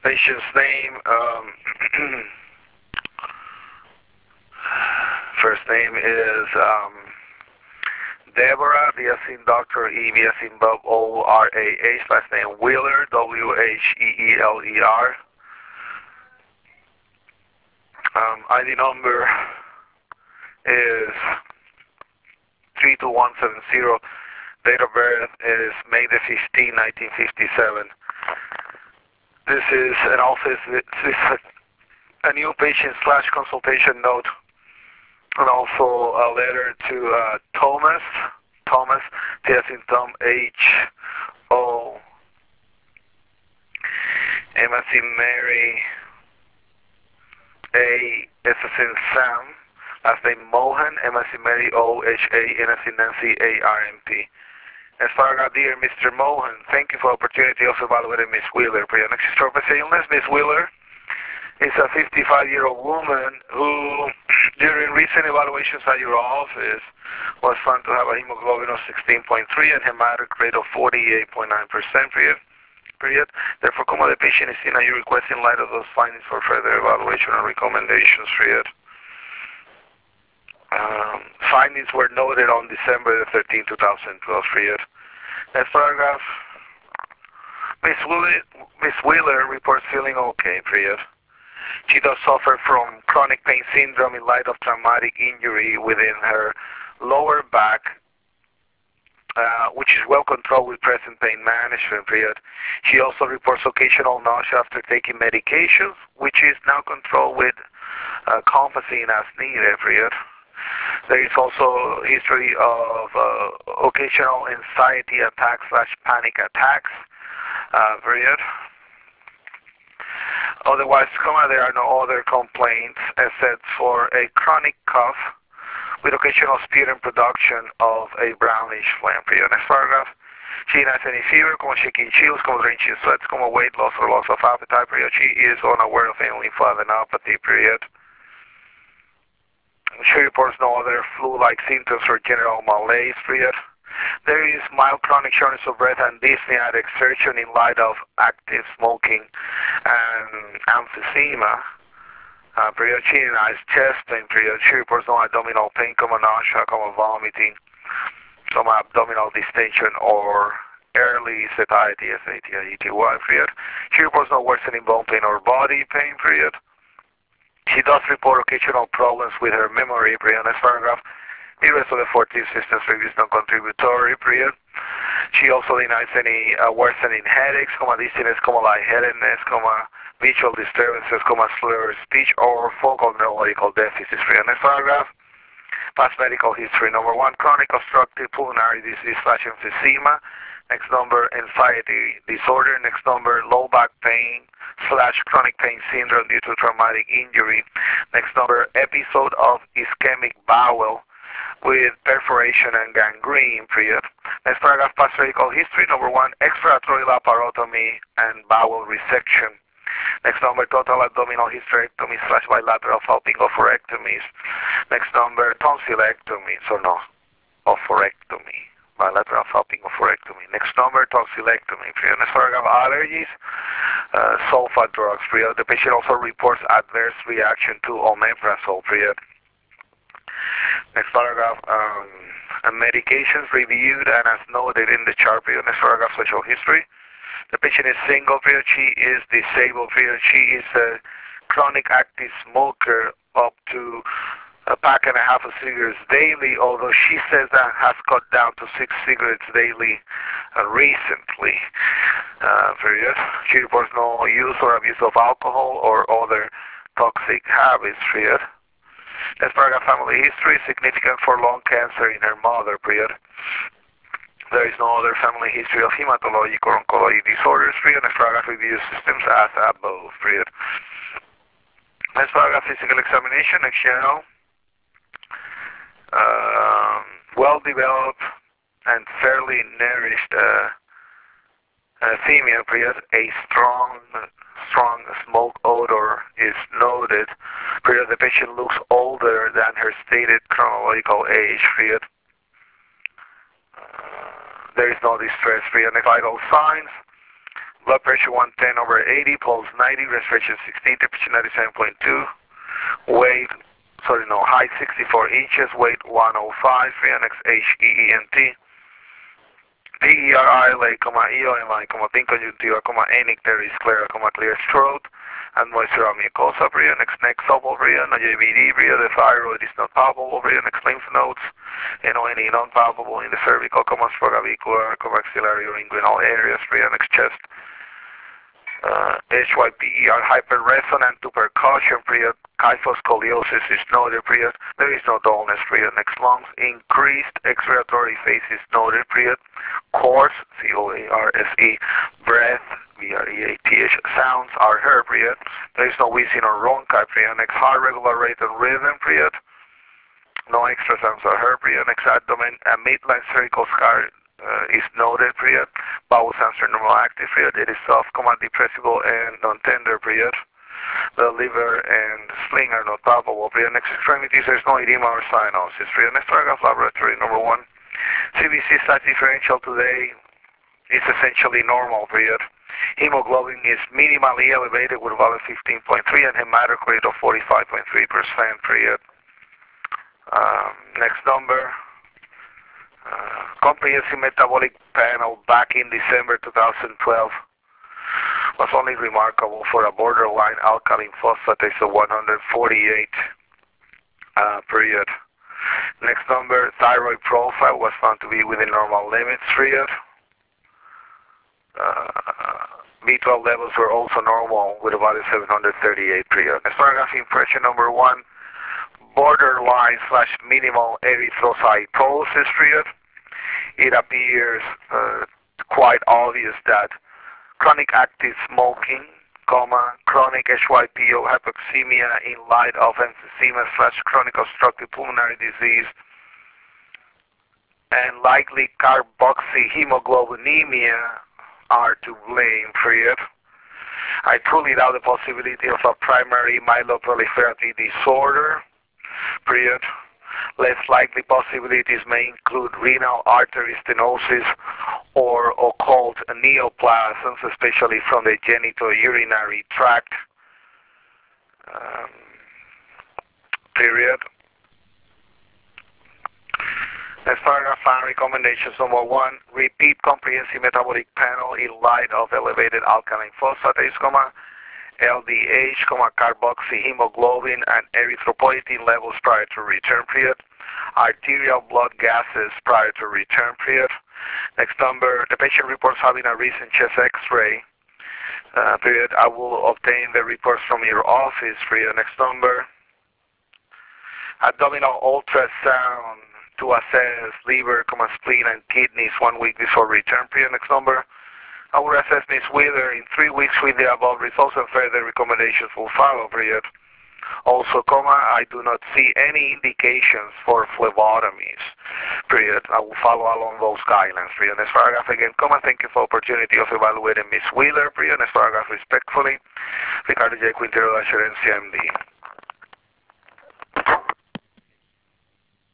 Patient's name, first name is Deborah, D as in Doctor, E, B as in Bob, O-R-A-H, last name Wheeler, W-H-E-E-L-E-R. ID number is 32170. Date of birth is May the 15th, 1957. This is an office, this is a new patient slash consultation note, and also a letter to Thomas, T as in Tom, H-O, M as in Mary, A S as in Sam, last name Mohan, M as in Mary, O-H-A, N as in Nancy, A-R-M-P. As paragraph, dear Mr. Mohan, thank you for the opportunity of evaluating Miss Wheeler. For your next extraordinary illness, Miss Wheeler is a 55-year-old woman who, during recent evaluations at your office, was found to have a hemoglobin of 16.3 and hematocrit rate of 48.9% period. Therefore, como the patient is in, are you requesting in light of those findings for further evaluation and recommendations period? Findings were noted on December the 13th, 2012 period. Next paragraph. Miss Wheeler reports feeling okay period. She does suffer from chronic pain syndrome in light of traumatic injury within her lower back, which is well controlled with present pain management period. She also reports occasional nausea after taking medications, which is now controlled with Compazine as needed period. There is also history of occasional anxiety attacks / panic attacks period. Otherwise, there are no other complaints except for a chronic cough with occasional sputum production of a brownish phlegm period. Next paragraph. She has any fever, como shaking chills, como drenching sweats, como weight loss or loss of appetite period. She is unaware of any lymphadenopathy period. She reports no other flu-like symptoms or general malaise period. There is mild chronic shortness of breath and dyspnea at exertion in light of active smoking and emphysema. Period. She denies chest pain period. She reports no abdominal pain, como nausea, como vomiting, some abdominal distension or early satiety, S-A-T-I-E-T-Y period. She reports no worsening bone pain or body pain period. She does report occasional problems with her memory period. Next paragraph. The rest of the 14 systems review is non-contributory period. She also denies any worsening headaches, dizziness, lightheadedness, visual disturbances, slurred speech, or focal neurological deficits period. Next paragraph. Past medical history. Number 1, chronic obstructive pulmonary disease / emphysema. Next number, anxiety disorder. Next number, low back pain / chronic pain syndrome due to traumatic injury. Next number, episode of ischemic bowel with perforation and gangrene period. Next paragraph, past medical history. Number 1, expiratory laparotomy and bowel resection. Next number, total abdominal hysterectomy / bilateral salpingo-oophorectomies. Next number, tonsillectomy, oophorectomy, bilateral salpingo-oophorectomy. Next number, tonsillectomy. Next paragraph, allergies, sulfa drugs. The patient also reports adverse reaction to omeprazole. Next paragraph, medications reviewed and as noted in the chart. Next paragraph, social history. The patient is single period. She is disabled period. She is a chronic active smoker up to a pack and a half of cigarettes daily, although she says that has cut down to 6 cigarettes daily recently. Period. She reports no use or abuse of alcohol or other toxic habits. Period. Next paragraph, family history, significant for lung cancer in her mother. Period. There is no other family history of hematologic or oncologic disorders. Period. Next paragraph, review systems as above. Period. Next paragraph, physical examination. Next general. Well-developed and fairly nourished female. Period. A strong smoke odor is noted. Period. The patient looks older than her stated chronological age. Period. There is no distress. Period. Vital signs. Blood pressure 110/80, pulse 90, respiration 16, temperature 97.2, weight, height 64 inches, weight 105, Freonex HEENT, DERI, EOMI, pink conjunctiva, icteris sclera, clear throat, and moisture on mucosa, Freonex neck supple, no JVD, the thyroid is not palpable, Freonex lymph nodes, NONE non-palpable in the cervical, sphygmoid, maxillary or inguinal areas, Freonex chest, HYPER hyperresonant to percussion, kyphoscoliosis is noted, there is no dullness, next lungs, increased expiratory phase is noted, coarse, COARSE, breath, BREATH, sounds are heard, there is no wheezing or ronca, next heart regular rate and rhythm, no extra sounds are heard, next abdomen, a midline cervical scar is noted, bowel sounds are normal active, it is soft, depressible and non-tender, the liver and spleen are not palpable, next extremities, there is no edema or cyanosis, next paragraph, laboratory number 1, CBC stat differential today is essentially normal, hemoglobin is minimally elevated with value 15.3 and hematocrit of 45.3%, next number, comprehensive metabolic panel back in December 2012 was only remarkable for a borderline alkaline phosphatase of 148, Next number, thyroid profile was found to be within normal limits, B12 levels were also normal with about 738, Next paragraph, impression number 1, borderline / minimal erythrocytosis, It appears quite obvious that chronic active smoking, chronic HYPO hypoxemia in light of emphysema / chronic obstructive pulmonary disease, and likely carboxyhemoglobinemia are to blame, I truly doubt the possibility of a primary myeloproliferative disorder, Less likely possibilities may include renal artery stenosis or occult neoplasms, especially from the genitourinary tract, Next paragraph, and recommendations number 1, repeat comprehensive metabolic panel in light of elevated alkaline phosphatase, LDH, carboxyhemoglobin, and erythropoietin levels prior to return, arterial blood gases prior to return, Next number, the patient reports having a recent chest x-ray, I will obtain the reports from your office, Next number, abdominal ultrasound to assess liver, spleen, and kidneys 1 week before return, Next number, I will assess Ms. Wheeler in 3 weeks with the above results, and further recommendations will follow, Also, I do not see any indications for phlebotomies, I will follow along those guidelines, Next paragraph again, thank you for the opportunity of evaluating Ms. Wheeler, Next paragraph, respectfully, Ricardo J. Quintero, MD.